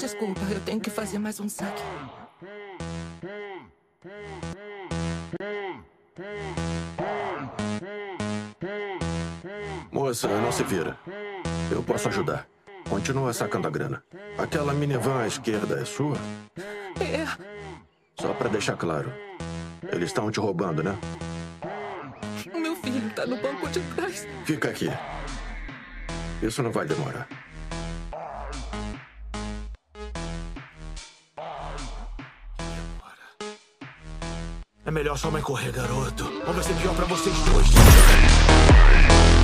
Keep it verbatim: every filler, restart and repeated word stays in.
Desculpa, eu tenho que fazer mais um saque. Moça, não se vira. Eu posso ajudar. Continua sacando a grana. Aquela minivan à esquerda é sua? É. Só pra deixar claro. Eles estão te roubando, né? Meu filho tá no banco de trás. Fica aqui. Isso não vai demorar. É melhor sua mãe correr, garoto. Ou vai ser pior pra vocês dois.